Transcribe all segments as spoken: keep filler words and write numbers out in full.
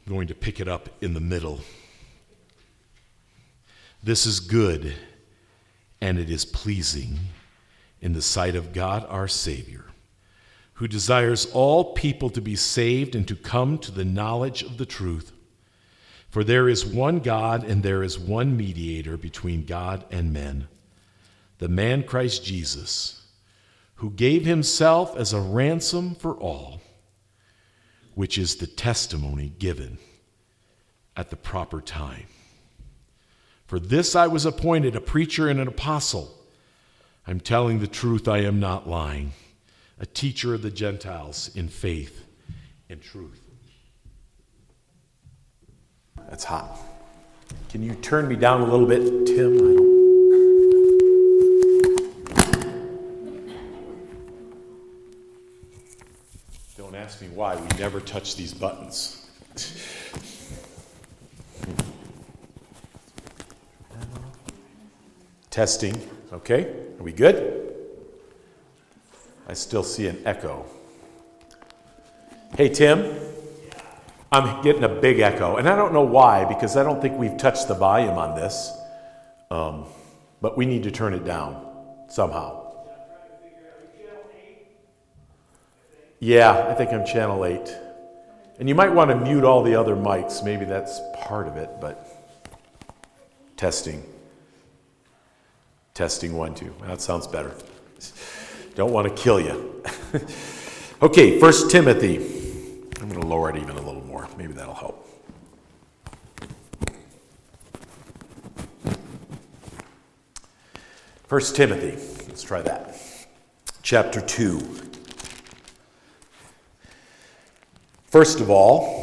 I'm going to pick it up in the middle. This is good, and it is pleasing in the sight of God our Savior, who desires all people to be saved and to come to the knowledge of the truth. For there is one God, and there is one mediator between God and men, the man Christ Jesus, who gave himself as a ransom for all, which is the testimony given at the proper time. For this I was appointed a preacher and an apostle. I'm telling the truth, I am not lying. A teacher of the Gentiles in faith and truth. That's hot. Can you turn me down a little bit, Tim? I don't... don't ask me why. We never touch these buttons. Testing. Okay, are we good? I still see an echo. Hey, Tim. I'm getting a big echo, and I don't know why, because I don't think we've touched the volume on this, um, but we need to turn it down somehow. Yeah, I think I'm channel eight. And you might want to mute all the other mics. Maybe that's part of it, but testing. Testing one, two. That sounds better. Don't want to kill you. Okay, First Timothy. I'm going to lower it even a little more. Maybe that'll help. First Timothy. Let's try that. Chapter two. First of all,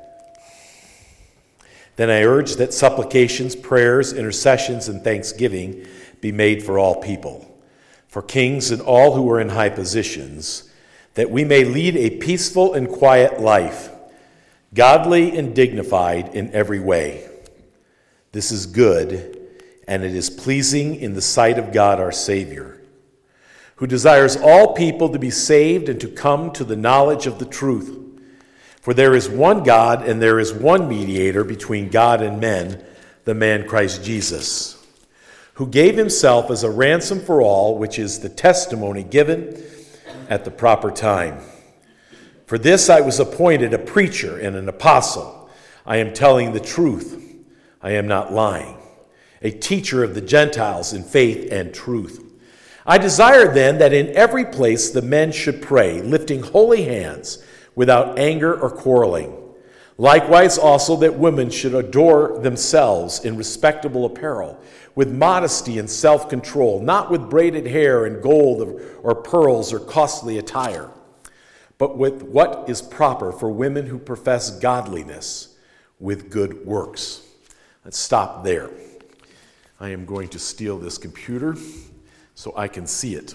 then I urge that supplications, prayers, intercessions, and thanksgiving be made for all people, for kings and all who are in high positions, that we may lead a peaceful and quiet life, godly and dignified in every way. This is good, and it is pleasing in the sight of God our Savior, who desires all people to be saved and to come to the knowledge of the truth. For there is one God, and there is one mediator between God and men, the man Christ Jesus, who gave himself as a ransom for all, which is the testimony given at the proper time. For this I was appointed a preacher and an apostle. I am telling the truth. I am not lying. A teacher of the Gentiles in faith and truth. I desire then that in every place the men should pray, lifting holy hands, without anger or quarreling. Likewise also that women should adore themselves in respectable apparel, with modesty and self-control, not with braided hair and gold or pearls or costly attire, but with what is proper for women who profess godliness with good works. Let's stop there. I am going to steal this computer so I can see it.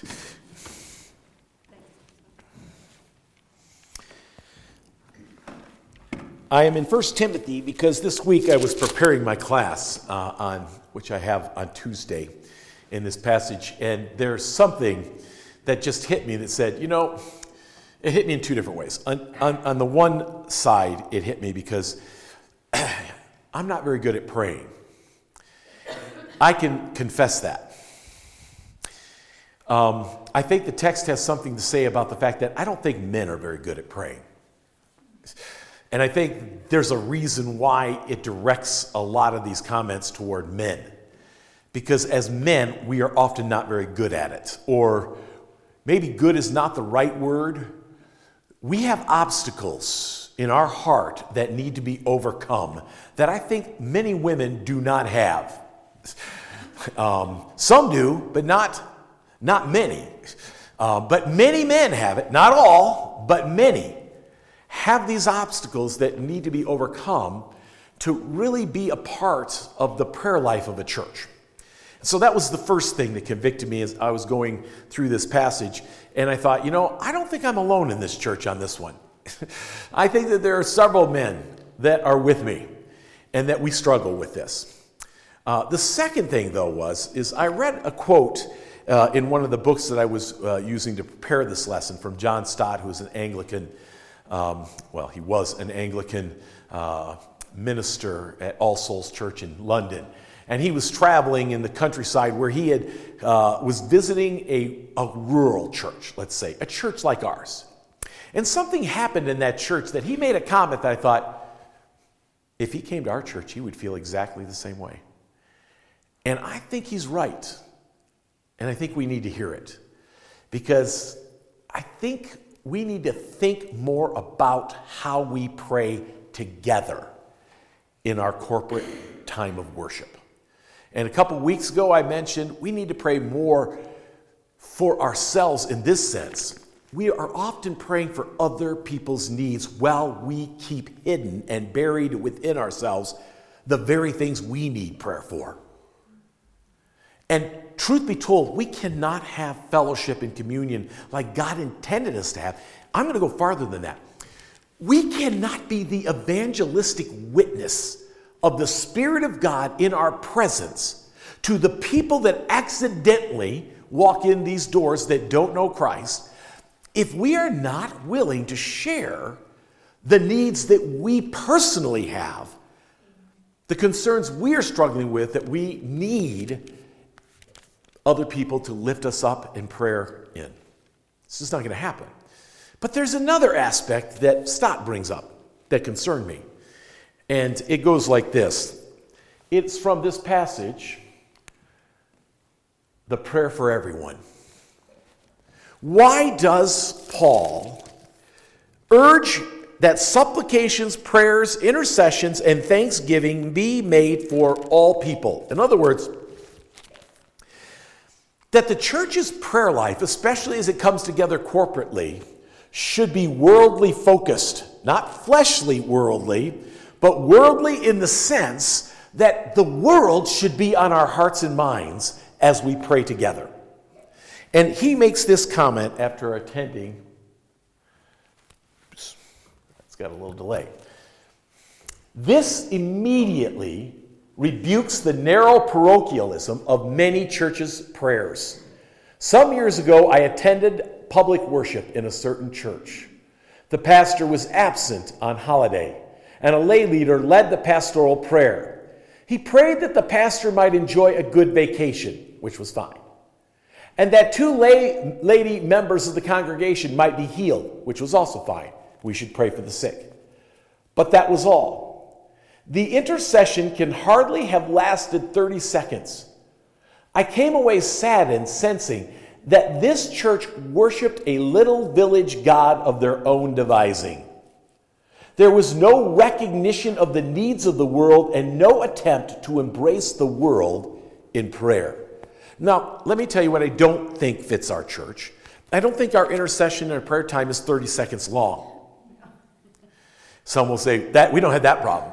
I am in First Timothy because this week I was preparing my class, uh, on which I have on Tuesday in this passage, and there's something that just hit me that said, you know, it hit me in two different ways. On, on, on the one side, it hit me because I'm not very good at praying. I can confess that. Um, I think the text has something to say about the fact that I don't think men are very good at praying. And I think there's a reason why it directs a lot of these comments toward men. Because as men, we are often not very good at it. Or maybe good is not the right word. We have obstacles in our heart that need to be overcome that I think many women do not have. Um, some do, but not, not many. Uh, but many men have it. Not all, but many have these obstacles that need to be overcome to really be a part of the prayer life of a church. So that was the first thing that convicted me as I was going through this passage. And I thought, you know, I don't think I'm alone in this church on this one. I think that there are several men that are with me and that we struggle with this. Uh, the second thing, though, was is I read a quote uh, in one of the books that I was uh, using to prepare this lesson from John Stott, who is an Anglican Um, well, he was an Anglican uh, minister at All Souls Church in London. And he was traveling in the countryside where he had uh, was visiting a, a rural church, let's say, a church like ours. And something happened in that church that he made a comment that I thought, if he came to our church, he would feel exactly the same way. And I think he's right. And I think we need to hear it. Because I think we need to think more about how we pray together in our corporate time of worship. And a couple weeks ago, I mentioned we need to pray more for ourselves in this sense. We are often praying for other people's needs while we keep hidden and buried within ourselves the very things we need prayer for. And truth be told, we cannot have fellowship and communion like God intended us to have. I'm going to go farther than that. We cannot be the evangelistic witness of the Spirit of God in our presence to the people that accidentally walk in these doors that don't know Christ if we are not willing to share the needs that we personally have, the concerns we are struggling with that we need other people to lift us up in prayer in. This is not going to happen. But there's another aspect that Stott brings up that concerned me. And it goes like this. It's from this passage, the prayer for everyone. Why does Paul urge that supplications, prayers, intercessions, and thanksgiving be made for all people? In other words, that the church's prayer life, especially as it comes together corporately, should be worldly focused, not fleshly worldly, but worldly in the sense that the world should be on our hearts and minds as we pray together. And he makes this comment after attending, oops, it's got a little delay. This immediately rebukes the narrow parochialism of many churches' prayers. Some years ago, I attended public worship in a certain church. The pastor was absent on holiday, and a lay leader led the pastoral prayer. He prayed that the pastor might enjoy a good vacation, which was fine, and that two lay, lady members of the congregation might be healed, which was also fine. We should pray for the sick. But that was all. The intercession can hardly have lasted thirty seconds. I came away saddened, sensing that this church worshiped a little village god of their own devising. There was no recognition of the needs of the world and no attempt to embrace the world in prayer. Now, let me tell you what I don't think fits our church. I don't think our intercession and our prayer time is thirty seconds long. Some will say that we don't have that problem.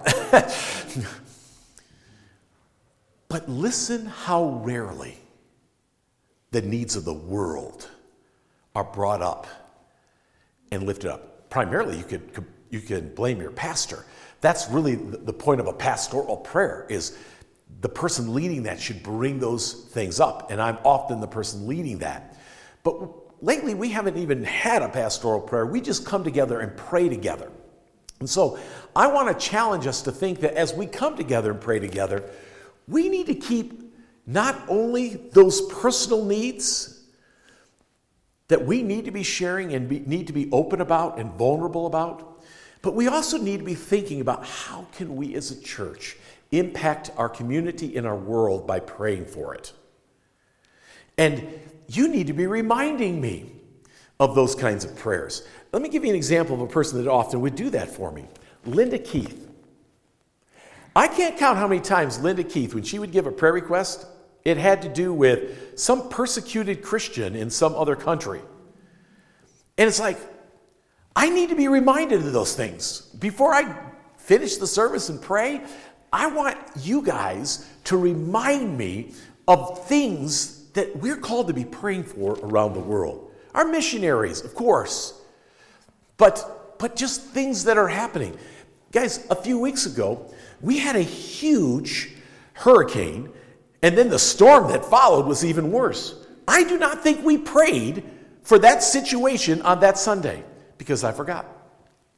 But listen how rarely the needs of the world are brought up and lifted up. Primarily, you could you can blame your pastor. That's really the point of a pastoral prayer, is the person leading that should bring those things up. And I'm often the person leading that. But lately, we haven't even had a pastoral prayer. We just come together and pray together. And so I want to challenge us to think that as we come together and pray together, we need to keep not only those personal needs that we need to be sharing and be, need to be open about and vulnerable about, but we also need to be thinking about how can we as a church impact our community and our world by praying for it. And you need to be reminding me of those kinds of prayers. Let me give you an example of a person that often would do that for me. Linda Keith. I can't count how many times Linda Keith, when she would give a prayer request, it had to do with some persecuted Christian in some other country. And it's like, I need to be reminded of those things. Before I finish the service and pray, I want you guys to remind me of things that we're called to be praying for around the world. Our missionaries, of course, but, but just things that are happening. Guys, a few weeks ago, we had a huge hurricane, and then the storm that followed was even worse. I do not think we prayed for that situation on that Sunday, because I forgot.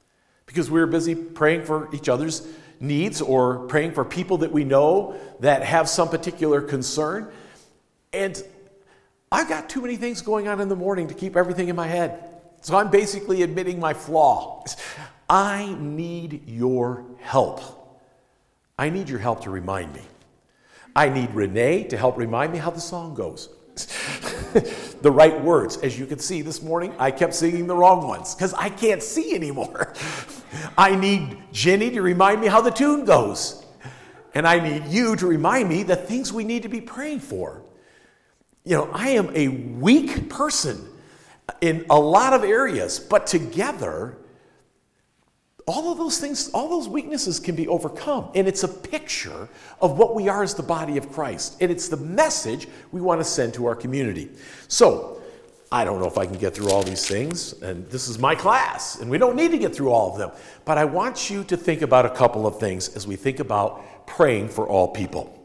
because we were busy praying for each other's needs or praying for people that we know that have some particular concern. And I've got too many things going on in the morning to keep everything in my head. So I'm basically admitting my flaw. I need your help. I need your help to remind me. I need Renee to help remind me how the song goes. The right words. As you can see this morning, I kept singing the wrong ones because I can't see anymore. I need Jenny to remind me how the tune goes. And I need you to remind me the things we need to be praying for. You know, I am a weak person in a lot of areas, but together, all of those things, all those weaknesses can be overcome. And it's a picture of what we are as the body of Christ. And it's the message we want to send to our community. So, I don't know if I can get through all these things, and this is my class, and we don't need to get through all of them. But I want you to think about a couple of things as we think about praying for all people.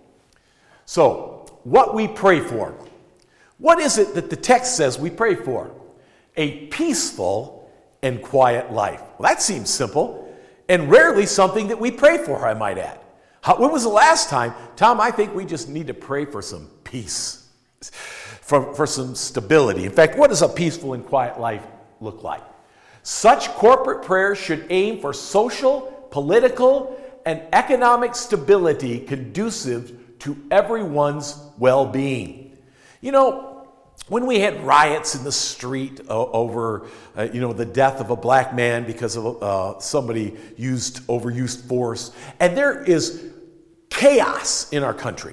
So, what we pray for. What is it that the text says we pray for? A peaceful and quiet life. Well, that seems simple, and rarely something that we pray for, I might add. How, when was the last time? Tom, I think we just need to pray for some peace, for, for some stability. In fact, what does a peaceful and quiet life look like? Such corporate prayers should aim for social, political, and economic stability conducive to everyone's well-being. You know, when we had riots in the street uh, over, uh, you know, the death of a black man because of uh, somebody used overused force, and there is chaos in our country,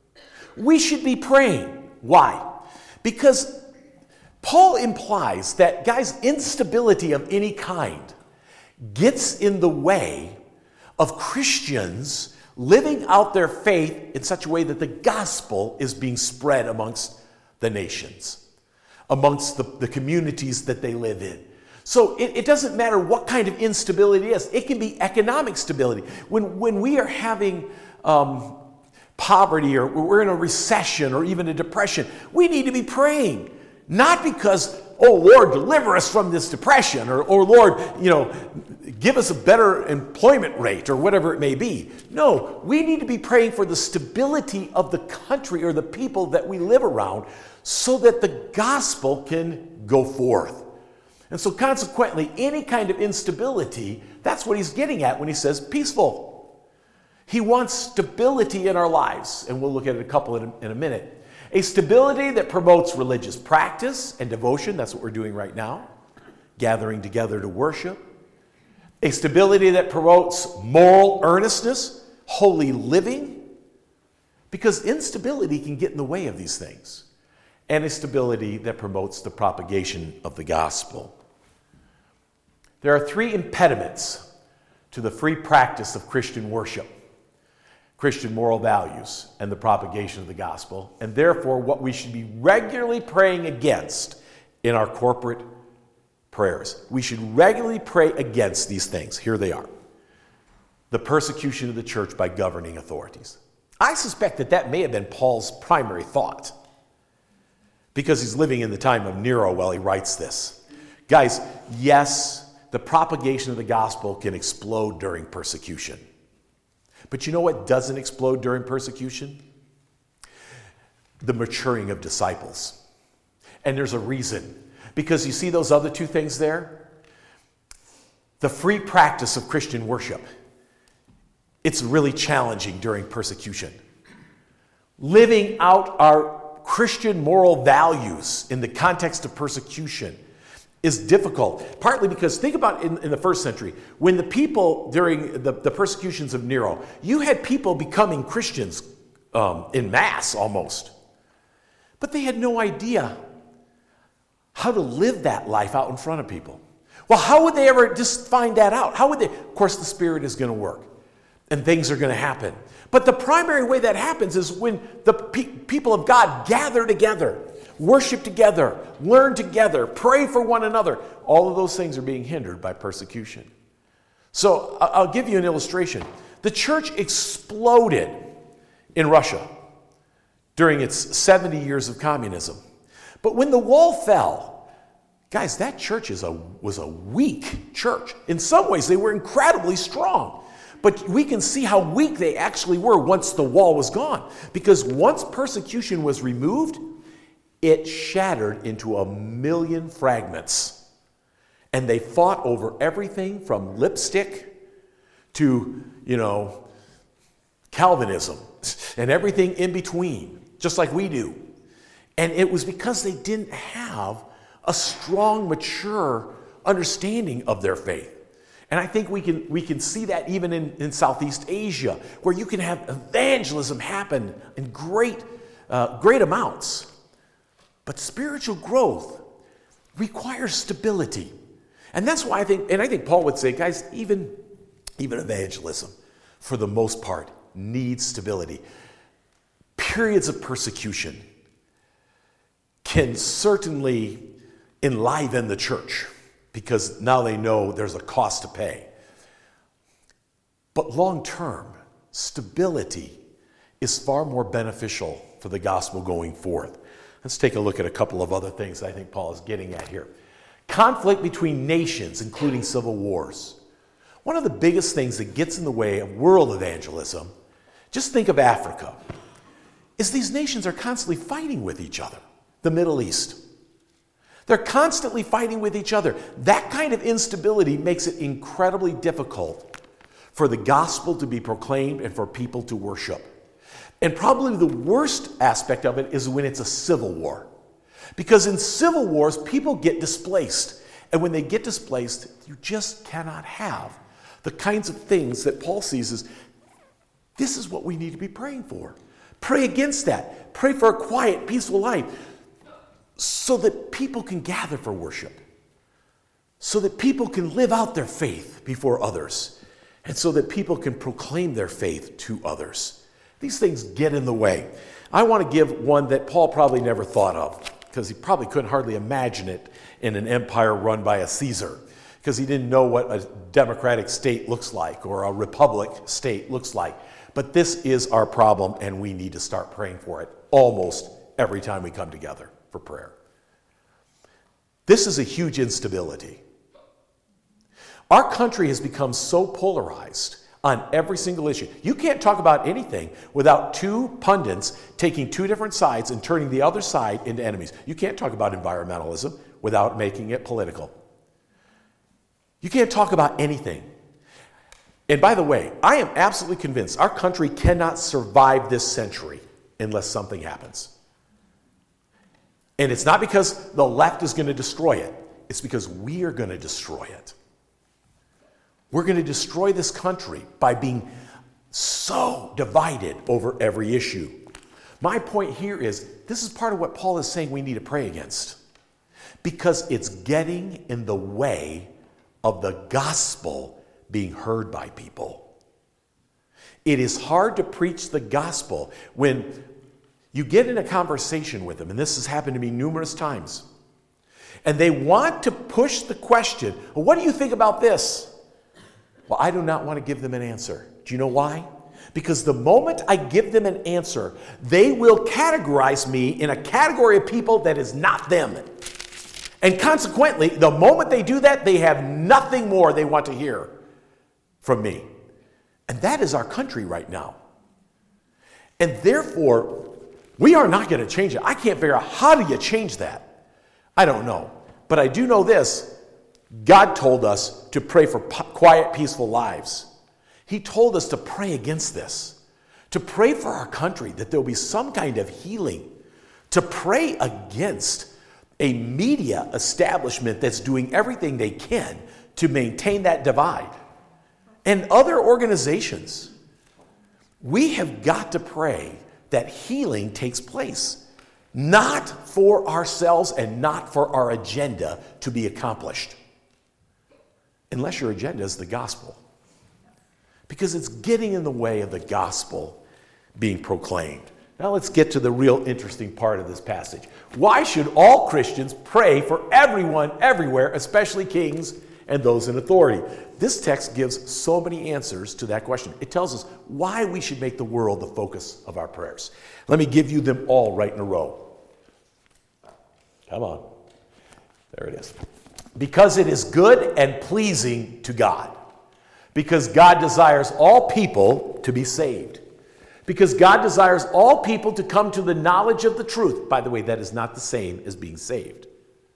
we should be praying. Why? Because Paul implies that, guys, instability of any kind gets in the way of Christians living out their faith in such a way that the gospel is being spread amongst the nations, amongst the, the communities that they live in. So it, it doesn't matter what kind of instability it is. It can be economic stability. When, when we are having um, poverty, or we're in a recession or even a depression, we need to be praying. Not because, oh, Lord, deliver us from this depression, or, or Lord, you know, give us a better employment rate, or whatever it may be. No, we need to be praying for the stability of the country or the people that we live around so that the gospel can go forth. And so consequently, any kind of instability, that's what he's getting at when he says peaceful. He wants stability in our lives, and we'll look at it a couple in a, in a minute. A stability that promotes religious practice and devotion. That's what we're doing right now, gathering together to worship. A stability that promotes moral earnestness, holy living, because instability can get in the way of these things. And a stability that promotes the propagation of the gospel. There are three impediments to the free practice of Christian worship: Christian moral values and the propagation of the gospel, and therefore what we should be regularly praying against in our corporate prayers. We should regularly pray against these things. Here they are. The persecution of the church by governing authorities. I suspect that that may have been Paul's primary thought, because he's living in the time of Nero while he writes this. Guys, yes, the propagation of the gospel can explode during persecution. But you know what doesn't explode during persecution? The maturing of disciples. And there's a reason. Because you see those other two things there? The free practice of Christian worship. It's really challenging during persecution. Living out our Christian moral values in the context of persecution is difficult, partly because, think about in, in the first century, when the people during the, the persecutions of Nero, you had people becoming Christians um, in mass almost, but they had no idea how to live that life out in front of people. Well, how would they ever just find that out? How would they? Of course, the Spirit is going to work, and things are going to happen. But the primary way that happens is when the pe- people of God gather together, worship together, learn together, pray for one another. All of those things are being hindered by persecution. So I'll give you an illustration. The church exploded in Russia during its seventy years of communism. But when the wall fell, Guys, that church is a, was a weak church. In some ways, they were incredibly strong. But we can see how weak they actually were once the wall was gone. Because once persecution was removed, it shattered into a million fragments. And they fought over everything from lipstick to, you know, Calvinism and everything in between, just like we do. And it was because they didn't have a strong, mature understanding of their faith. And I think we can we can see that even in, in Southeast Asia, where you can have evangelism happen in great, uh, great amounts. But spiritual growth requires stability. And that's why I think, and I think Paul would say, guys, even, even evangelism, for the most part, needs stability. Periods of persecution can certainly enliven the church, because now they know there's a cost to pay. But long term, stability is far more beneficial for the gospel going forth. Let's take a look at a couple of other things I think Paul is getting at here. Conflict between nations, including civil wars. One of the biggest things that gets in the way of world evangelism, just think of Africa, is these nations are constantly fighting with each other. The Middle East. They're constantly fighting with each other. That kind of instability makes it incredibly difficult for the gospel to be proclaimed and for people to worship. And probably the worst aspect of it is when it's a civil war. Because in civil wars, people get displaced. And when they get displaced, you just cannot have the kinds of things that Paul sees as, this is what we need to be praying for. Pray against that. Pray for a quiet, peaceful life, so that people can gather for worship, so that people can live out their faith before others, and so that people can proclaim their faith to others. These things get in the way. I want to give one that Paul probably never thought of, because he probably couldn't hardly imagine it in an empire run by a Caesar, because he didn't know what a democratic state looks like or a republic state looks like. But this is our problem, and we need to start praying for it almost every time we come together for prayer. This is a huge instability. Our country has become so polarized on every single issue. You can't talk about anything without two pundits taking two different sides and turning the other side into enemies. You can't talk about environmentalism without making it political. You can't talk about anything. And by the way, I am absolutely convinced our country cannot survive this century unless something happens. And it's not because the left is going to destroy it. It's because we are going to destroy it. We're going to destroy this country by being so divided over every issue. My point here is, this is part of what Paul is saying we need to pray against. Because it's getting in the way of the gospel being heard by people. It is hard to preach the gospel when you get in a conversation with them, and this has happened to me numerous times, and they want to push the question, well, what do you think about this? Well, I do not want to give them an answer. Do you know why? Because the moment I give them an answer, they will categorize me in a category of people that is not them. And consequently, the moment they do that, they have nothing more they want to hear from me. And that is our country right now. And therefore, we are not going to change it. I can't figure out, how do you change that? I don't know. But I do know this. God told us to pray for quiet, peaceful lives. He told us to pray against this, to pray for our country, that there will be some kind of healing, to pray against a media establishment that's doing everything they can to maintain that divide, and other organizations. We have got to pray that healing takes place, not for ourselves and not for our agenda to be accomplished. Unless your agenda is the gospel. Because it's getting in the way of the gospel being proclaimed. Now let's get to the real interesting part of this passage. Why should all Christians pray for everyone, everywhere, especially kings and those in authority? This text gives so many answers to that question. It tells us why we should make the world the focus of our prayers. Let me give you them all right in a row. Come on. There it is. Because it is good and pleasing to God. Because God desires all people to be saved. Because God desires all people to come to the knowledge of the truth. By the way, that is not the same as being saved.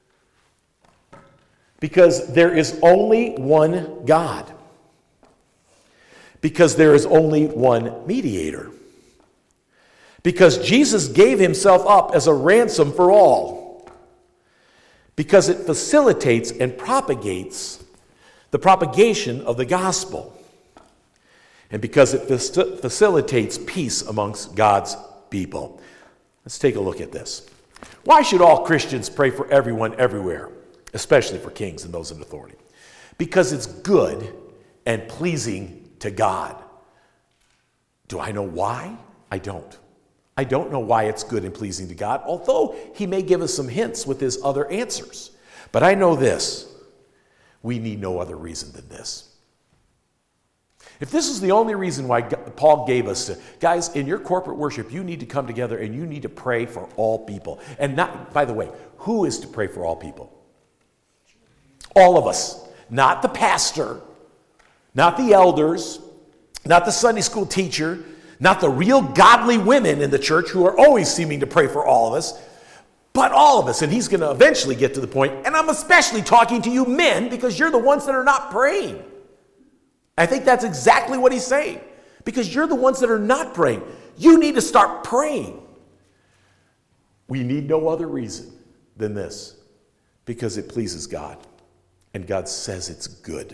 Because there is only one God. Because there is only one mediator. Because Jesus gave himself up as a ransom for all. Because it facilitates and propagates the propagation of the gospel. And because it facilitates peace amongst God's people. Let's take a look at this. Why should all Christians pray for everyone everywhere, especially for kings and those in authority? Because it's good and pleasing to God. Do I know why? I don't. I don't know why it's good and pleasing to God, although he may give us some hints with his other answers. But I know this. We need no other reason than this. If this is the only reason why Paul gave us to, guys, in your corporate worship, you need to come together and you need to pray for all people. And not, by the way, who is to pray for all people? All of us. Not the pastor, not the elders, not the Sunday school teacher, not the real godly women in the church who are always seeming to pray for all of us, but all of us. And he's going to eventually get to the point, and I'm especially talking to you men because you're the ones that are not praying. I think that's exactly what he's saying. Because you're the ones that are not praying. You need to start praying. We need no other reason than this. Because it pleases God. And God says it's good.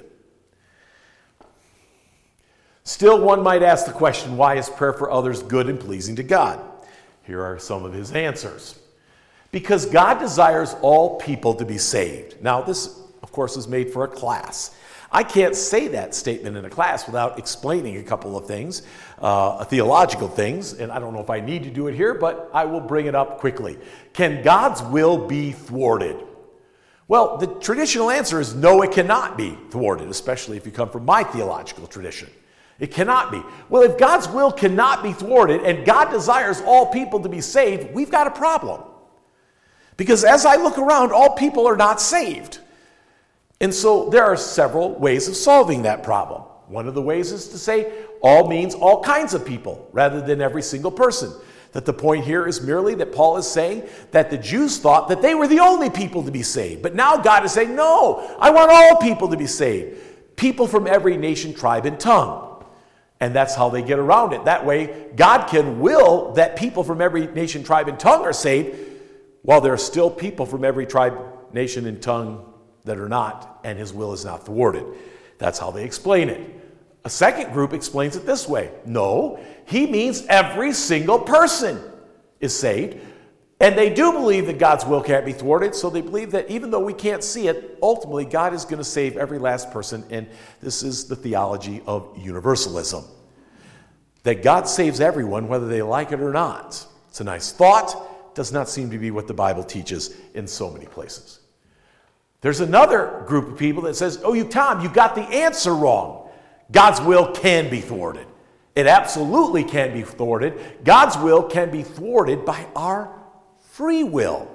Still, one might ask the question, why is prayer for others good and pleasing to God? Here are some of his answers. Because God desires all people to be saved. Now, this, of course, is made for a class. I can't say that statement in a class without explaining a couple of things, uh, theological things, and I don't know if I need to do it here, but I will bring it up quickly. Can God's will be thwarted? Well, the traditional answer is no, it cannot be thwarted, especially if you come from my theological tradition. It cannot be. Well, if God's will cannot be thwarted and God desires all people to be saved, we've got a problem. Because as I look around, all people are not saved. And so there are several ways of solving that problem. One of the ways is to say all means all kinds of people rather than every single person. That the point here is merely that Paul is saying that the Jews thought that they were the only people to be saved. But now God is saying, no, I want all people to be saved. People from every nation, tribe, and tongue. And that's how they get around it. That way, God can will that people from every nation, tribe, and tongue are saved, while there are still people from every tribe, nation, and tongue that are not, and his will is not thwarted. That's how they explain it. A second group explains it this way. No, he means every single person is saved. And they do believe that God's will can't be thwarted, so they believe that even though we can't see it, ultimately God is going to save every last person, and this is the theology of universalism. That God saves everyone whether they like it or not. It's a nice thought, does not seem to be what the Bible teaches in so many places. There's another group of people that says, oh, you Tom, you got the answer wrong. God's will can be thwarted. It absolutely can be thwarted. God's will can be thwarted by our free will.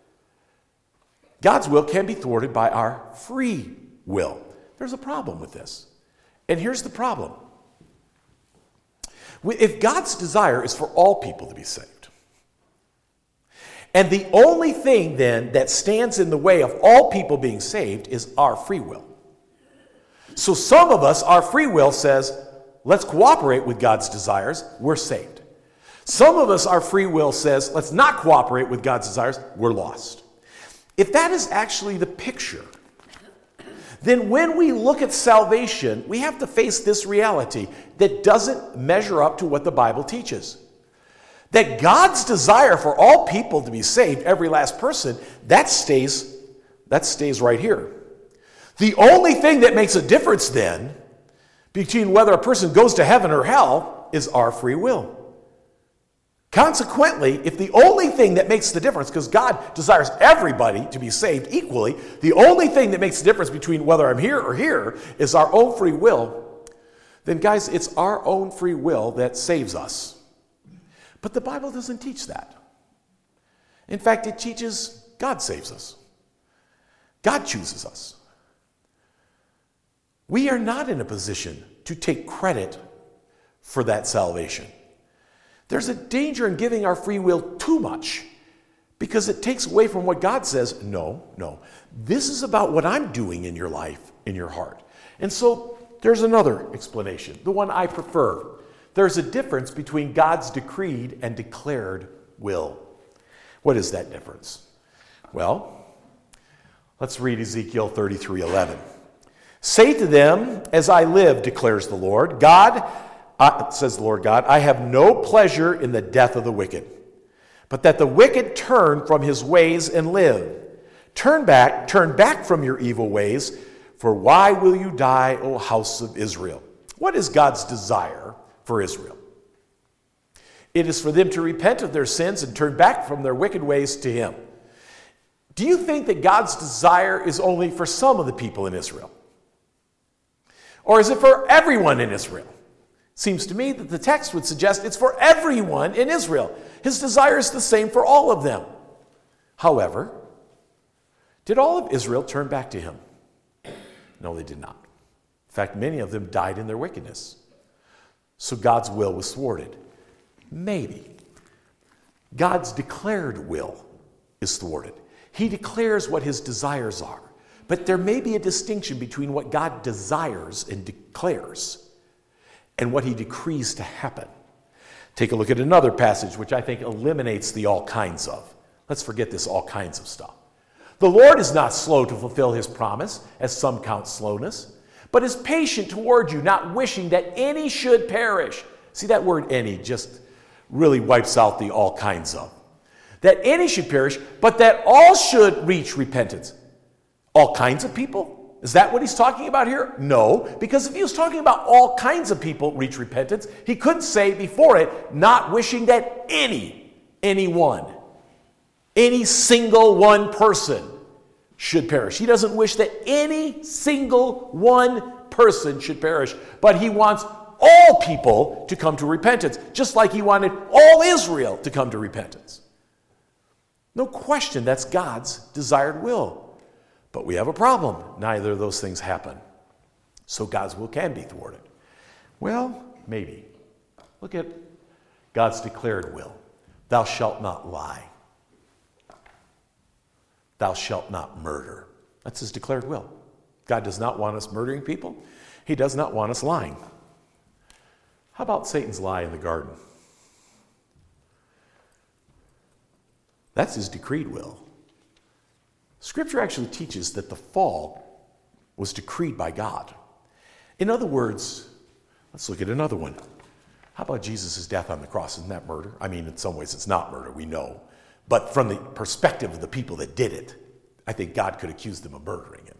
God's will can be thwarted by our free will. There's a problem with this. And here's the problem. If God's desire is for all people to be saved, and the only thing then that stands in the way of all people being saved is our free will. So some of us, our free will says, let's cooperate with God's desires, we're saved. Some of us, our free will says, let's not cooperate with God's desires, we're lost. If that is actually the picture, then when we look at salvation, we have to face this reality that doesn't measure up to what the Bible teaches. That God's desire for all people to be saved, every last person, that stays, that stays right here. The only thing that makes a difference then between whether a person goes to heaven or hell is our free will. Consequently, if the only thing that makes the difference, because God desires everybody to be saved equally, the only thing that makes the difference between whether I'm here or here is our own free will, then guys, it's our own free will that saves us. But the Bible doesn't teach that. In fact, it teaches God saves us. God chooses us. We are not in a position to take credit for that salvation. There's a danger in giving our free will too much because it takes away from what God says. No, no. This is about what I'm doing in your life, in your heart. And so there's another explanation, the one I prefer. There's a difference between God's decreed and declared will. What is that difference? Well, let's read Ezekiel thirty-three eleven. Say to them, as I live, declares the Lord, God, uh, says the Lord God, I have no pleasure in the death of the wicked, but that the wicked turn from his ways and live. Turn back, turn back from your evil ways, for why will you die, O house of Israel? What is God's desire for Israel? It is for them to repent of their sins and turn back from their wicked ways to him. Do you think that God's desire is only for some of the people in Israel? Or is it for everyone in Israel? Seems to me that the text would suggest it's for everyone in Israel. His desire is the same for all of them. However, did all of Israel turn back to him? No, they did not. In fact, many of them died in their wickedness. So God's will was thwarted. Maybe. God's declared will is thwarted. He declares what his desires are. But there may be a distinction between what God desires and declares and what he decrees to happen. Take a look at another passage which I think eliminates the all kinds of. Let's forget this all kinds of stuff. The Lord is not slow to fulfill his promise, as some count slowness, but is patient toward you, not wishing that any should perish. See, that word any just really wipes out the all kinds of. That any should perish, but that all should reach repentance. All kinds of people? Is that what he's talking about here? No, because if he was talking about all kinds of people reach repentance, he couldn't say before it, not wishing that any, anyone, any single one person should perish. He doesn't wish that any single one person should perish, but he wants all people to come to repentance, just like he wanted all Israel to come to repentance. No question, that's God's desired will. But we have a problem. Neither of those things happen. So God's will can be thwarted. Well, maybe. Look at God's declared will. Thou shalt not lie. Thou shalt not murder. That's his declared will. God does not want us murdering people. He does not want us lying. How about Satan's lie in the garden? That's his decreed will. Scripture actually teaches that the fall was decreed by God. In other words, let's look at another one. How about Jesus' death on the cross? Isn't that murder? I mean, in some ways it's not murder, we know. But from the perspective of the people that did it, I think God could accuse them of murdering him.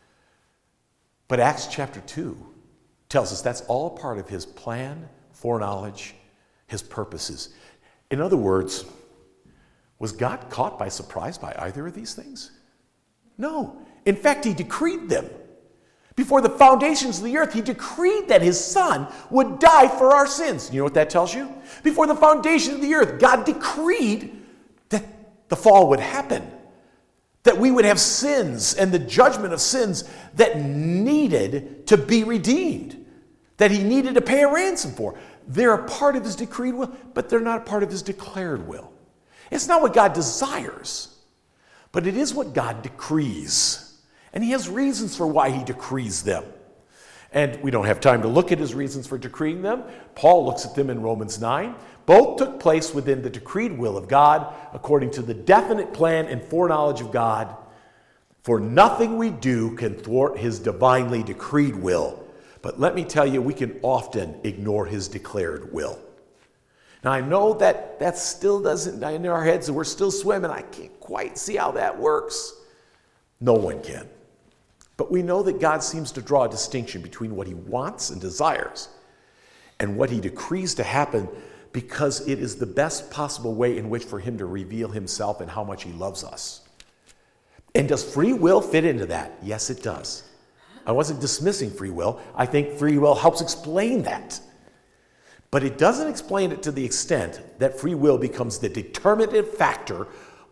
But Acts chapter two tells us that's all a part of his plan, foreknowledge, his purposes. In other words, was God caught by surprise by either of these things? No. In fact, he decreed them. Before the foundations of the earth, he decreed that his son would die for our sins. You know what that tells you? Before the foundation of the earth, God decreed that the fall would happen. That we would have sins and the judgment of sins that needed to be redeemed. That he needed to pay a ransom for. They're a part of his decreed will, but they're not a part of his declared will. It's not what God desires, but it is what God decrees. And he has reasons for why he decrees them. And we don't have time to look at his reasons for decreeing them. Paul looks at them in Romans nine. Both took place within the decreed will of God, according to the definite plan and foreknowledge of God. For nothing we do can thwart his divinely decreed will. But let me tell you, we can often ignore his declared will. Now, I know that that still doesn't, in our heads, we're still swimming. I can't quite see how that works. No one can. But we know that God seems to draw a distinction between what he wants and desires and what he decrees to happen, because it is the best possible way in which for him to reveal himself and how much he loves us. And does free will fit into that? Yes, it does. I wasn't dismissing free will. I think free will helps explain that. But it doesn't explain it to the extent that free will becomes the determinative factor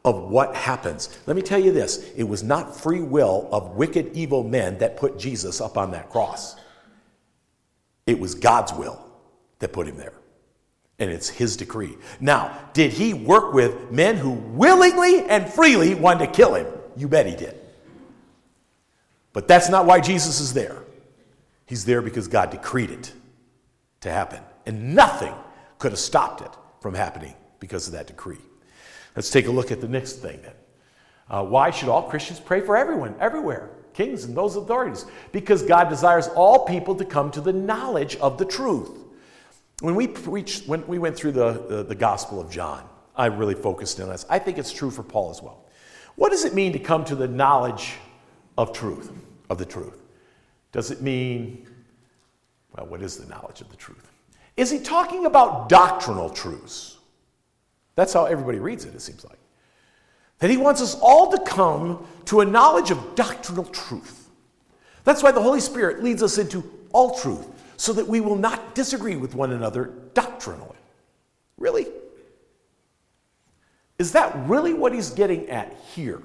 of what happens. Let me tell you this. It was not free will of wicked, evil men that put Jesus up on that cross. It was God's will that put him there. And it's his decree. Now, did he work with men who willingly and freely wanted to kill him? You bet he did. But that's not why Jesus is there. He's there because God decreed it to happen. And nothing could have stopped it from happening because of that decree. Let's take a look at the next thing then. Uh, why should all Christians pray for everyone, everywhere? Kings and those authorities. Because God desires all people to come to the knowledge of the truth. When we preached, when we went through the, the, the Gospel of John, I really focused on this. I think it's true for Paul as well. What does it mean to come to the knowledge of truth, of the truth? Does it mean, well, what is the knowledge of the truth? Is he talking about doctrinal truths? That's how everybody reads it, it seems like. That he wants us all to come to a knowledge of doctrinal truth. That's why the Holy Spirit leads us into all truth, so that we will not disagree with one another doctrinally. Really? Is that really what he's getting at here?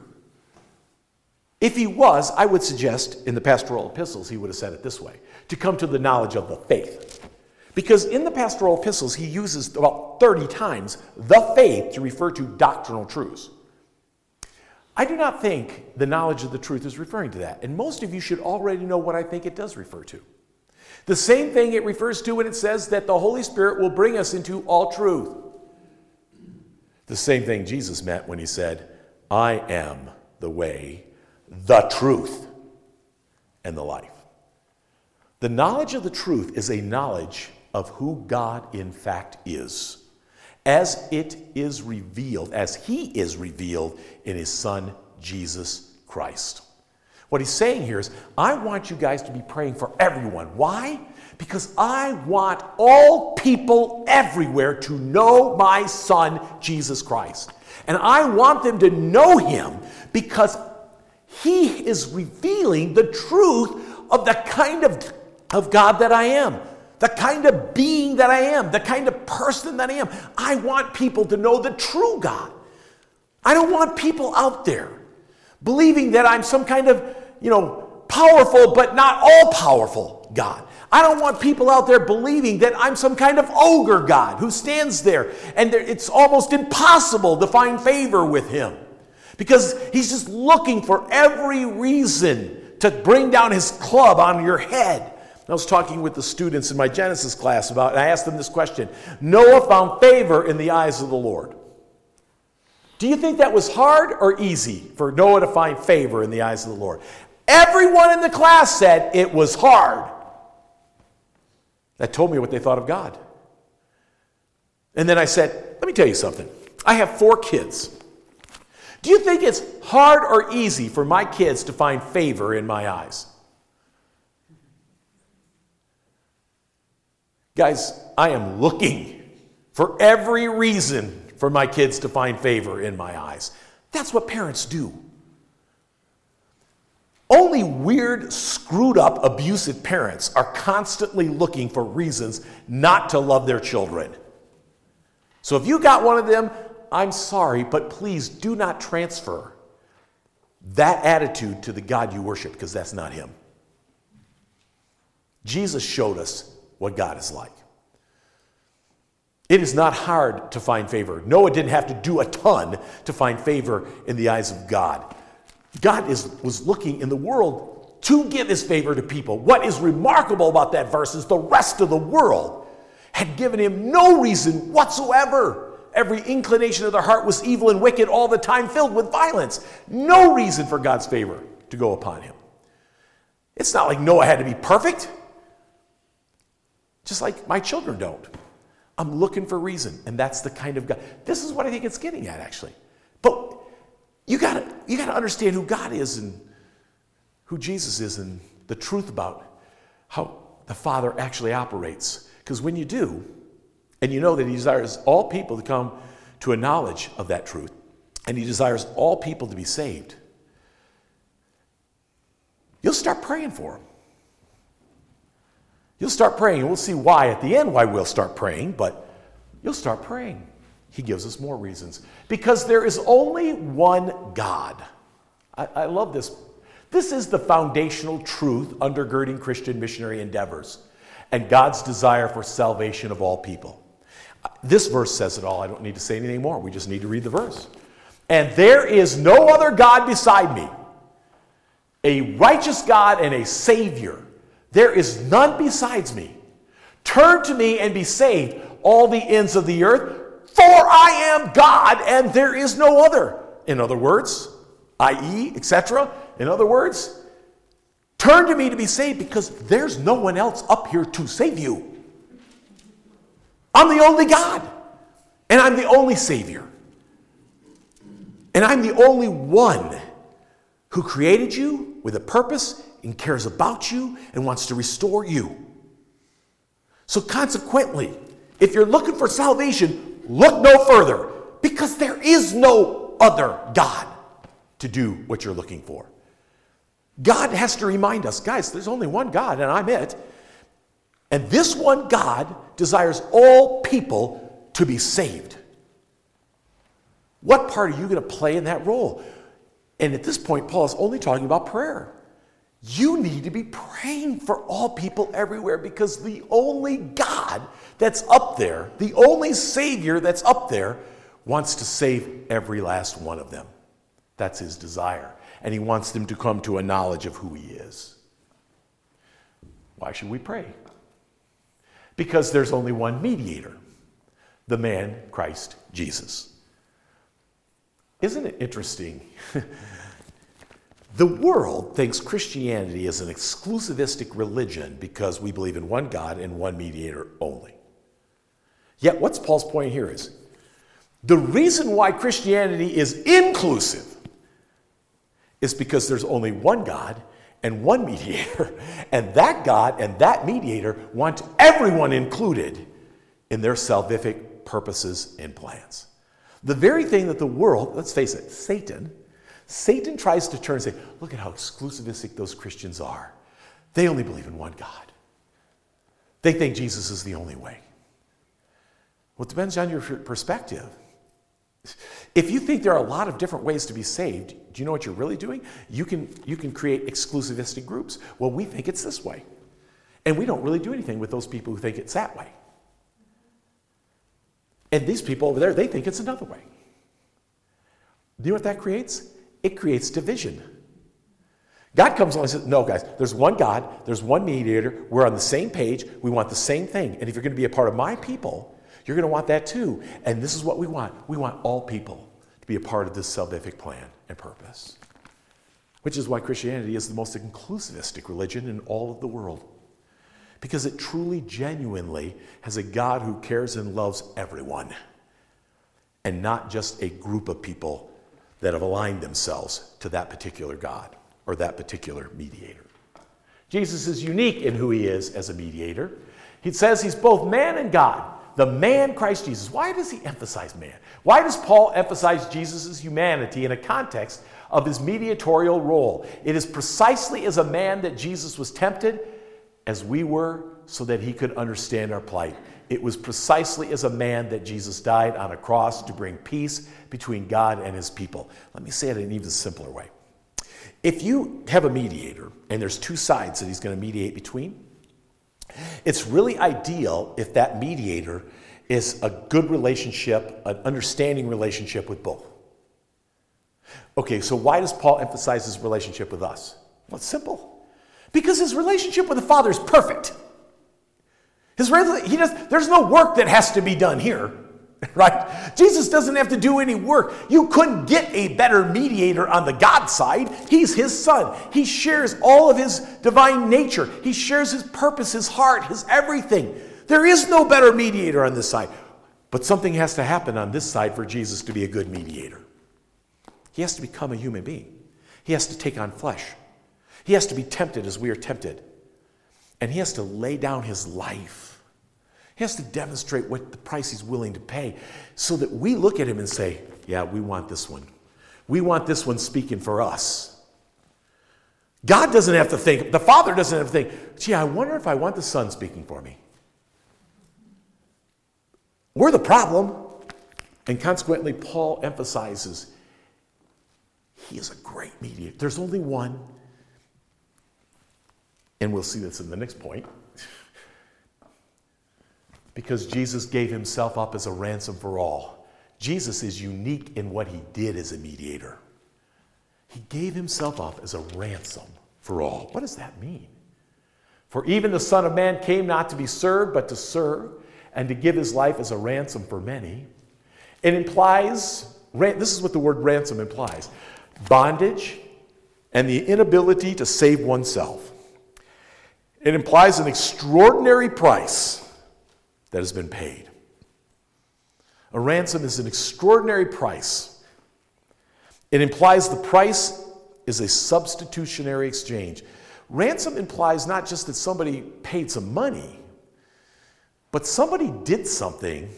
If he was, I would suggest in the pastoral epistles he would have said it this way, to come to the knowledge of the faith. Because in the pastoral epistles he uses about thirty times the faith to refer to doctrinal truths. I do not think the knowledge of the truth is referring to that. And most of you should already know what I think it does refer to. The same thing it refers to when it says that the Holy Spirit will bring us into all truth. The same thing Jesus meant when he said, I am the way, the truth, and the life. The knowledge of the truth is a knowledge of who God in fact is, as it is revealed, as he is revealed in his Son, Jesus Christ. What he's saying here is, I want you guys to be praying for everyone. Why? Because I want all people everywhere to know my Son, Jesus Christ. And I want them to know him because he is revealing the truth of the kind of, of God that I am, the kind of being that I am, the kind of person that I am. I want people to know the true God. I don't want people out there believing that I'm some kind of, you know, powerful but not all-powerful God. I don't want people out there believing that I'm some kind of ogre God who stands there and there, it's almost impossible to find favor with him because he's just looking for every reason to bring down his club on your head. I was talking with the students in my Genesis class about, and I asked them this question: Noah found favor in the eyes of the Lord. Do you think that was hard or easy for Noah to find favor in the eyes of the Lord? Everyone in the class said it was hard. That told me what they thought of God. And then I said, let me tell you something. I have four kids. Do you think it's hard or easy for my kids to find favor in my eyes? Guys, I am looking for every reason for my kids to find favor in my eyes. That's what parents do. Only weird, screwed up, abusive parents are constantly looking for reasons not to love their children. So if you got one of them, I'm sorry, but please do not transfer that attitude to the God you worship, because that's not him. Jesus showed us what God is like. It is not hard to find favor. Noah didn't have to do a ton to find favor in the eyes of God. God is, was looking in the world to give his favor to people. What is remarkable about that verse is the rest of the world had given him no reason whatsoever. Every inclination of their heart was evil and wicked all the time, filled with violence. No reason for God's favor to go upon him. It's not like Noah had to be perfect. Just like my children don't. I'm looking for reason, and that's the kind of God. This is what I think it's getting at, actually. But you gotta, you gotta understand who God is and who Jesus is and the truth about how the Father actually operates. Because when you do, and you know that he desires all people to come to a knowledge of that truth, and he desires all people to be saved, you'll start praying for them. You'll start praying, and we'll see why at the end, why we'll start praying, but you'll start praying. He gives us more reasons. Because there is only one God. I, I love this. This is the foundational truth undergirding Christian missionary endeavors and God's desire for salvation of all people. This verse says it all. I don't need to say anything more. We just need to read the verse. And there is no other God beside me, a righteous God and a Savior. There is none besides me. Turn to me and be saved, all the ends of the earth, for I am God and there is no other. In other words, that is, et cetera. In other words, turn to me to be saved because there's no one else up here to save you. I'm the only God, and I'm the only Savior. And I'm the only one who created you with a purpose and cares about you and wants to restore you. So consequently, if you're looking for salvation, look no further, because there is no other God to do what you're looking for. God has to remind us, guys, there's only one God, and I'm it. And this one God desires all people to be saved. What part are you going to play in that role? And at this point, Paul is only talking about prayer. You need to be praying for all people everywhere because the only God that's up there, the only Savior that's up there, wants to save every last one of them. That's his desire. And he wants them to come to a knowledge of who he is. Why should we pray? Because there's only one mediator, the man Christ Jesus. Isn't it interesting? The world thinks Christianity is an exclusivistic religion because we believe in one God and one mediator only. Yet what's Paul's point here is, the reason why Christianity is inclusive is because there's only one God and one mediator, and that God and that mediator want everyone included in their salvific purposes and plans. The very thing that the world, let's face it, Satan, Satan tries to turn and say, look at how exclusivistic those Christians are. They only believe in one God. They think Jesus is the only way. Well, it depends on your perspective. If you think there are a lot of different ways to be saved, do you know what you're really doing? You can, you can create exclusivistic groups. Well, we think it's this way. And we don't really do anything with those people who think it's that way. And these people over there, they think it's another way. Do you know what that creates? It creates division. God comes along and says, no, guys, there's one God, there's one mediator, we're on the same page, we want the same thing. And if you're going to be a part of my people, you're going to want that too. And this is what we want. We want all people to be a part of this salvific plan and purpose. Which is why Christianity is the most inclusivistic religion in all of the world. Because it truly, genuinely has a God who cares and loves everyone. And not just a group of people that have aligned themselves to that particular God or that particular mediator. Jesus is unique in who he is as a mediator. He says he's both man and God. The man Christ Jesus. Why does he emphasize man? Why does Paul emphasize Jesus' humanity in a context of his mediatorial role? It is precisely as a man that Jesus was tempted as we were so that he could understand our plight. It was precisely as a man that Jesus died on a cross to bring peace between God and his people. Let me say it in an even simpler way. If you have a mediator and there's two sides that he's going to mediate between, it's really ideal if that mediator is a good relationship, an understanding relationship with both. Okay, so why does Paul emphasize his relationship with us? Well, it's simple. Because his relationship with the Father is perfect. His, he does, there's no work that has to be done here, right? Jesus doesn't have to do any work. You couldn't get a better mediator on the God side. He's his son. He shares all of his divine nature. He shares his purpose, his heart, his everything. There is no better mediator on this side. But something has to happen on this side for Jesus to be a good mediator. He has to become a human being. He has to take on flesh. He has to be tempted as we are tempted. And he has to lay down his life. He has to demonstrate what the price he's willing to pay so that we look at him and say, yeah, we want this one. We want this one speaking for us. God doesn't have to think, the Father doesn't have to think, gee, I wonder if I want the Son speaking for me. We're the problem. And consequently, Paul emphasizes he is a great mediator. There's only one, and we'll see this in the next point, because Jesus gave himself up as a ransom for all. Jesus is unique in what he did as a mediator. He gave himself up as a ransom for all. What does that mean? For even the Son of Man came not to be served, but to serve, and to give his life as a ransom for many. It implies, this is what the word ransom implies, bondage and the inability to save oneself. It implies an extraordinary price that has been paid. A ransom is an extraordinary price. It implies the price is a substitutionary exchange. Ransom implies not just that somebody paid some money, but somebody did something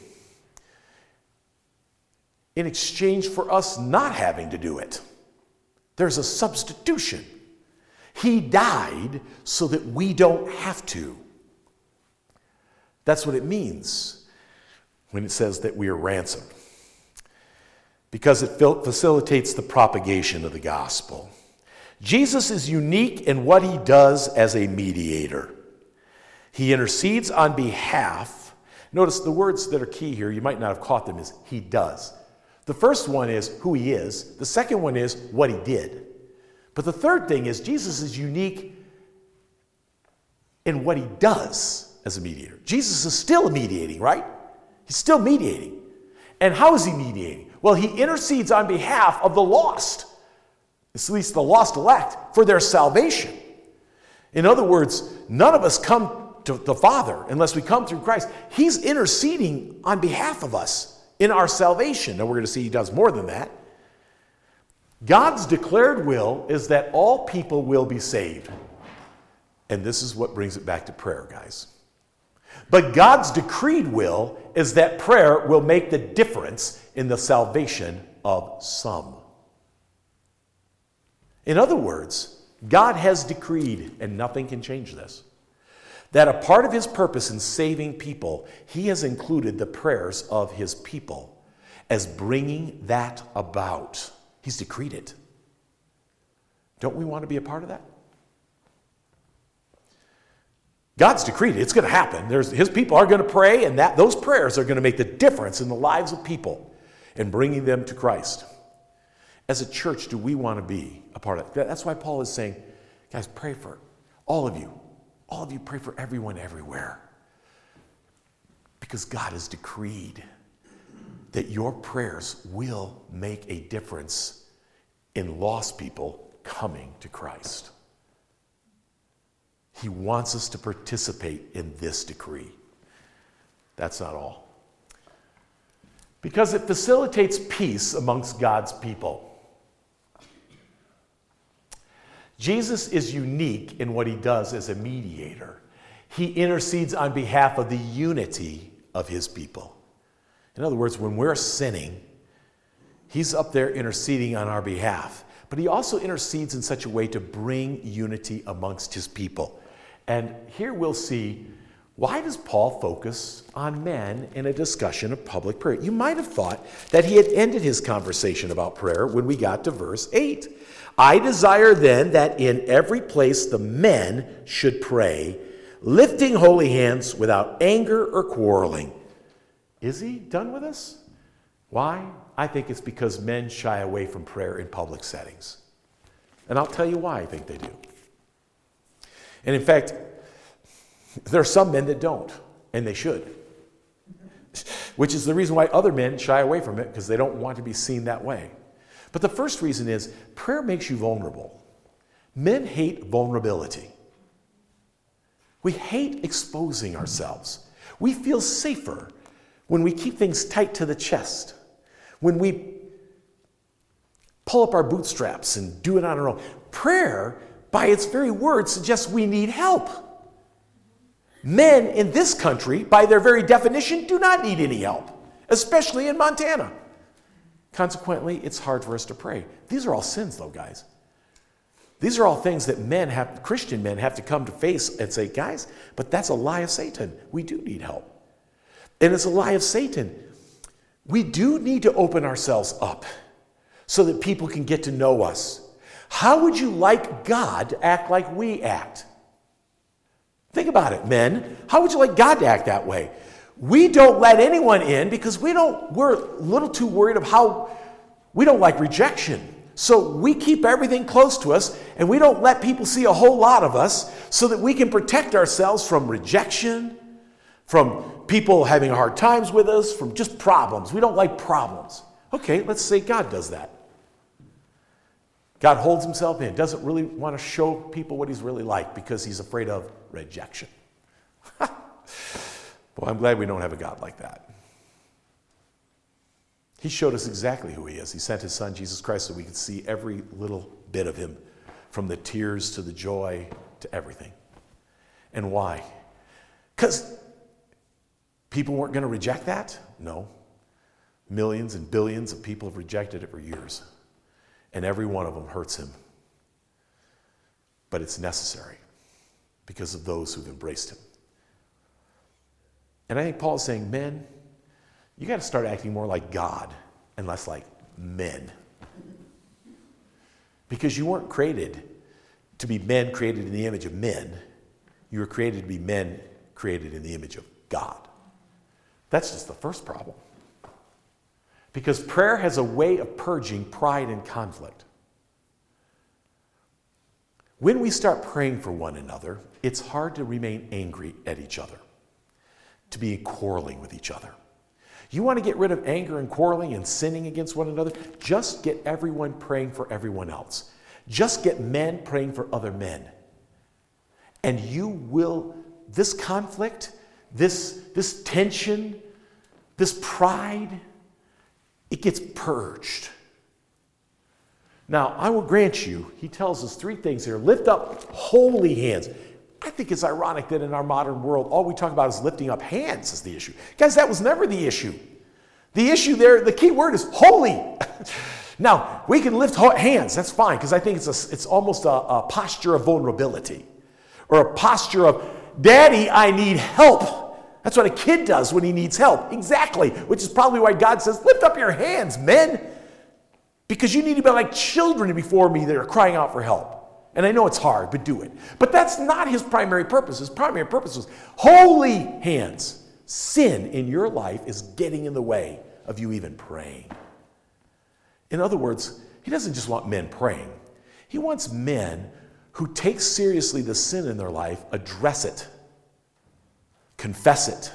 in exchange for us not having to do it. There's a substitution. He died so that we don't have to. That's what it means when it says that we are ransomed, because it facilitates the propagation of the gospel. Jesus is unique in what he does as a mediator. He intercedes on behalf. Notice the words that are key here, you might not have caught them, is he does. The first one is who he is. The second one is what he did. But the third thing is Jesus is unique in what he does as a mediator. Jesus is still mediating, right? He's still mediating. And how is he mediating? Well, he intercedes on behalf of the lost, at least the lost elect, for their salvation. In other words, none of us come to the Father unless we come through Christ. He's interceding on behalf of us in our salvation. Now we're going to see he does more than that. God's declared will is that all people will be saved. And this is what brings it back to prayer, guys. But God's decreed will is that prayer will make the difference in the salvation of some. In other words, God has decreed, and nothing can change this, that a part of his purpose in saving people, he has included the prayers of his people as bringing that about. He's decreed it. Don't we want to be a part of that? God's decreed it. It's going to happen. There's, his people are going to pray, and that those prayers are going to make the difference in the lives of people and bringing them to Christ. As a church, do we want to be a part of it? That's why Paul is saying, guys, pray for all of you. All of you pray for everyone everywhere. Because God has decreed that your prayers will make a difference in lost people coming to Christ. He wants us to participate in this decree. That's not all. Because it facilitates peace amongst God's people. Jesus is unique in what he does as a mediator. He intercedes on behalf of the unity of his people. In other words, when we're sinning, he's up there interceding on our behalf. But he also intercedes in such a way to bring unity amongst his people. And here we'll see, why does Paul focus on men in a discussion of public prayer? You might have thought that he had ended his conversation about prayer when we got to verse eight. I desire then that in every place the men should pray, lifting holy hands without anger or quarreling. Is he done with us? Why? I think it's because men shy away from prayer in public settings. And I'll tell you why I think they do. And in fact, there are some men that don't, and they should. Which is the reason why other men shy away from it, because they don't want to be seen that way. But the first reason is prayer makes you vulnerable. Men hate vulnerability. We hate exposing ourselves. We feel safer when we keep things tight to the chest, when we pull up our bootstraps and do it on our own. Prayer, by its very word, suggests we need help. Men in this country, by their very definition, do not need any help, especially in Montana. Consequently, it's hard for us to pray. These are all sins, though, guys. These are all things that men have, Christian men have to come to face and say, guys, but that's a lie of Satan. We do need help. And it's a lie of Satan we do need to open ourselves up so that people can get to know us. How would you like God to act like we act? Think about it, men. How would you like God to act that way? We don't let anyone in because we don't, we're a little too worried of how, we don't like rejection. So we keep everything close to us and we don't let people see a whole lot of us so that we can protect ourselves from rejection, from people having hard times with us, from just problems. We don't like problems. Okay, let's say God does that. God holds himself in, doesn't really want to show people what he's really like because he's afraid of rejection. Well, I'm glad we don't have a God like that. He showed us exactly who he is. He sent his son, Jesus Christ, so we could see every little bit of him, from the tears to the joy to everything. And why? Because people weren't going to reject that? No. Millions and billions of people have rejected it for years. And every one of them hurts him. But it's necessary because of those who've embraced him. And I think Paul is saying, men, you got to start acting more like God and less like men. Because you weren't created to be men created in the image of men. You were created to be men created in the image of God. That's just the first problem. Because prayer has a way of purging pride and conflict. When we start praying for one another, it's hard to remain angry at each other, to be quarreling with each other. You want to get rid of anger and quarreling and sinning against one another? Just get everyone praying for everyone else. Just get men praying for other men. And you will, this conflict, this, this tension, this pride, it gets purged. Now, I will grant you, he tells us three things here. Lift up holy hands. I think it's ironic that in our modern world, all we talk about is lifting up hands is the issue. Guys, that was never the issue. The issue there, the key word is holy. Now, we can lift hands, that's fine, because I think it's, a, it's almost a, a posture of vulnerability. Or a posture of, Daddy, I need help. That's what a kid does when he needs help. Exactly, which is probably why God says, lift up your hands, men. Because you need to be like children before me that are crying out for help. And I know it's hard, but do it. But that's not his primary purpose. His primary purpose was holy hands. Sin in your life is getting in the way of you even praying. In other words, he doesn't just want men praying. He wants men who take seriously the sin in their life, address it, confess it,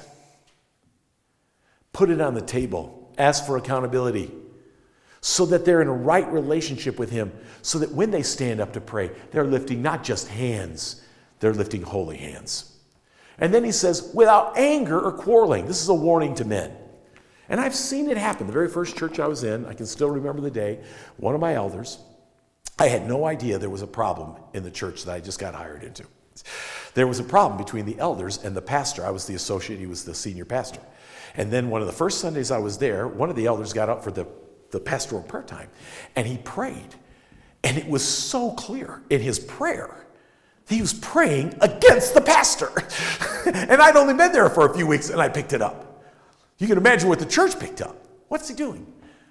put it on the table, ask for accountability, so that they're in a right relationship with him, so that when they stand up to pray, they're lifting not just hands, they're lifting holy hands. And then he says, without anger or quarreling. This is a warning to men. And I've seen it happen. The very first church I was in, I can still remember the day, one of my elders, I had no idea there was a problem in the church that I just got hired into. There was a problem between the elders and the pastor. I was the associate, he was the senior pastor. And then one of the first Sundays I was there, one of the elders got up for the, the pastoral prayer time, and he prayed. And it was so clear in his prayer, he was praying against the pastor. And I'd only been there for a few weeks, and I picked it up. You can imagine what the church picked up. What's he doing?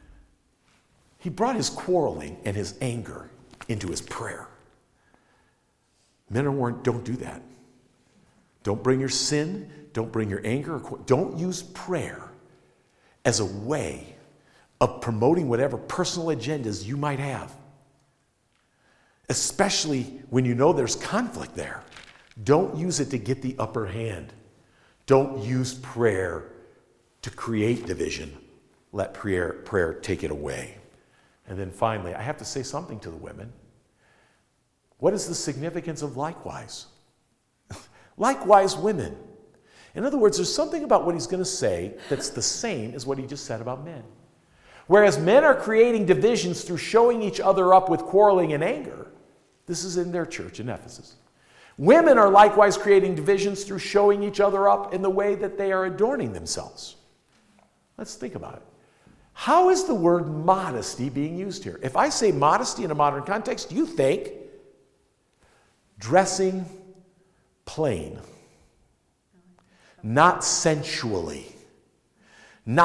He brought his quarreling and his anger into his prayer. Men are warned, don't do that. Don't bring your sin, don't bring your anger, don't use prayer as a way of promoting whatever personal agendas you might have. Especially when you know there's conflict there. Don't use it to get the upper hand. Don't use prayer to create division. Let prayer, prayer take it away. And then finally, I have to say something to the women. What is the significance of likewise? Likewise, women. In other words, there's something about what he's going to say that's the same as what he just said about men. Whereas men are creating divisions through showing each other up with quarreling and anger. This is in their church in Ephesus. Women are likewise creating divisions through showing each other up in the way that they are adorning themselves. Let's think about it. How is the word modesty being used here? If I say modesty in a modern context, you think dressing plain, not sensually, not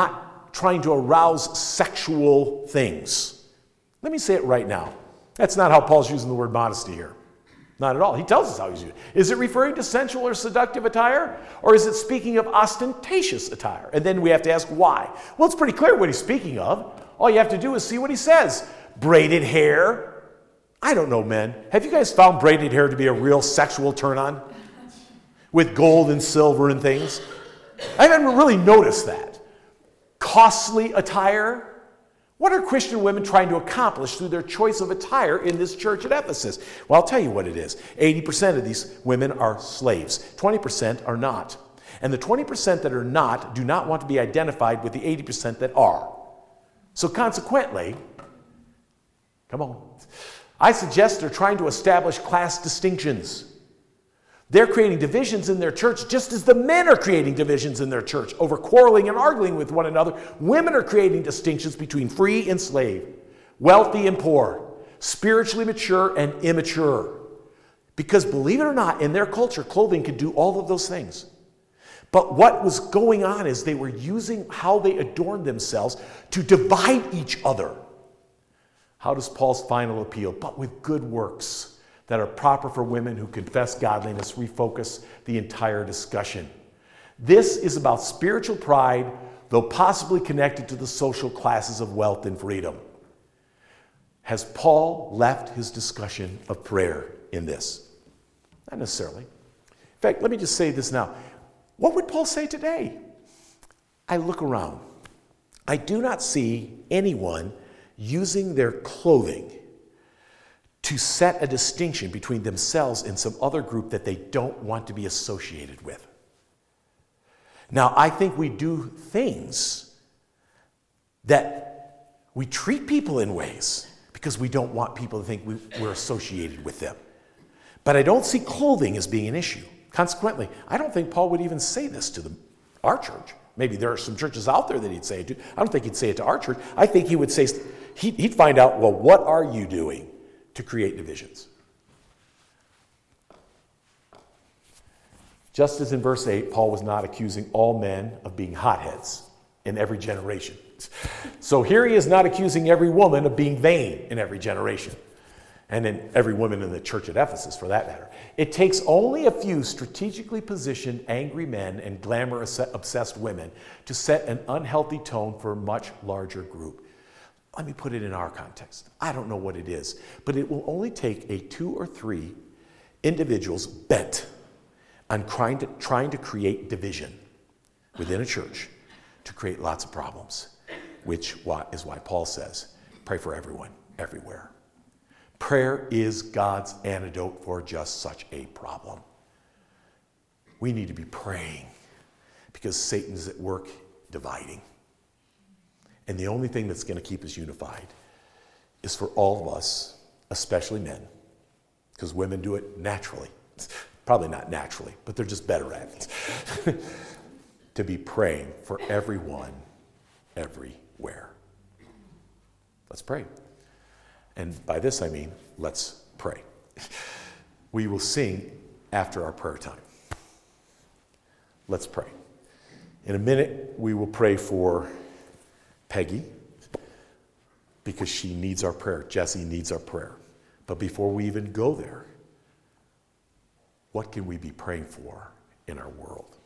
trying to arouse sexual things. Let me say it right now. That's not how Paul's using the word modesty here. Not at all. He tells us how he's using it. Is it referring to sensual or seductive attire? Or is it speaking of ostentatious attire? And then we have to ask why. Well, it's pretty clear what he's speaking of. All you have to do is see what he says. Braided hair. I don't know, men. Have you guys found braided hair to be a real sexual turn-on? With gold and silver and things? I haven't really noticed that. Costly attire. What are Christian women trying to accomplish through their choice of attire in this church at Ephesus? Well, I'll tell you what it is. eighty percent of these women are slaves. twenty percent are not. And the twenty percent that are not do not want to be identified with the eighty percent that are. So consequently, come on, I suggest they're trying to establish class distinctions. They're creating divisions in their church just as the men are creating divisions in their church over quarreling and arguing with one another. Women are creating distinctions between free and slave, wealthy and poor, spiritually mature and immature. Because believe it or not, in their culture, clothing could do all of those things. But what was going on is they were using how they adorned themselves to divide each other. How does Paul's final appeal? But with good works that are proper for women who confess godliness, refocus the entire discussion. This is about spiritual pride, though possibly connected to the social classes of wealth and freedom. Has Paul left his discussion of prayer in this? Not necessarily. In fact, let me just say this now. What would Paul say today? I look around. I do not see anyone using their clothing to set a distinction between themselves and some other group that they don't want to be associated with. Now, I think we do things that we treat people in ways because we don't want people to think we, we're associated with them. But I don't see clothing as being an issue. Consequently, I don't think Paul would even say this to the, our church. Maybe there are some churches out there that he'd say it to. I don't think he'd say it to our church. I think he would say, he'd, he'd find out, well, what are you doing to create divisions? Just as in verse eight, Paul was not accusing all men of being hotheads in every generation. So here he is not accusing every woman of being vain in every generation. And in every woman in the church at Ephesus, for that matter. It takes only a few strategically positioned angry men and glamour-obsessed women to set an unhealthy tone for a much larger group. Let me put it in our context. I don't know what it is, but it will only take a two or three individuals bent on trying to, trying to create division within a church to create lots of problems, which is why Paul says, pray for everyone, everywhere. Prayer is God's antidote for just such a problem. We need to be praying because Satan is at work dividing. And the only thing that's going to keep us unified is for all of us, especially men, because women do it naturally. Probably not naturally, but they're just better at it. To be praying for everyone, everywhere. Let's pray. And by this I mean, let's pray. We will sing after our prayer time. Let's pray. In a minute, we will pray for Peggy, because she needs our prayer. Jesse needs our prayer. But before we even go there, what can we be praying for in our world?